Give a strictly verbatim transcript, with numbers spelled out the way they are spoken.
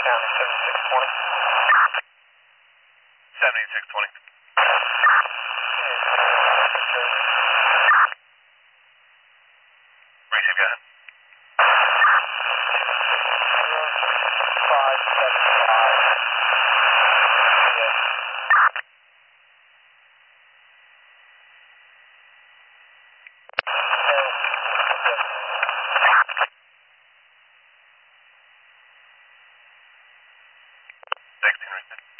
County seventy-six twenty. seventy-six twenty. Receive, go ahead. five seven five. sixteen, receive.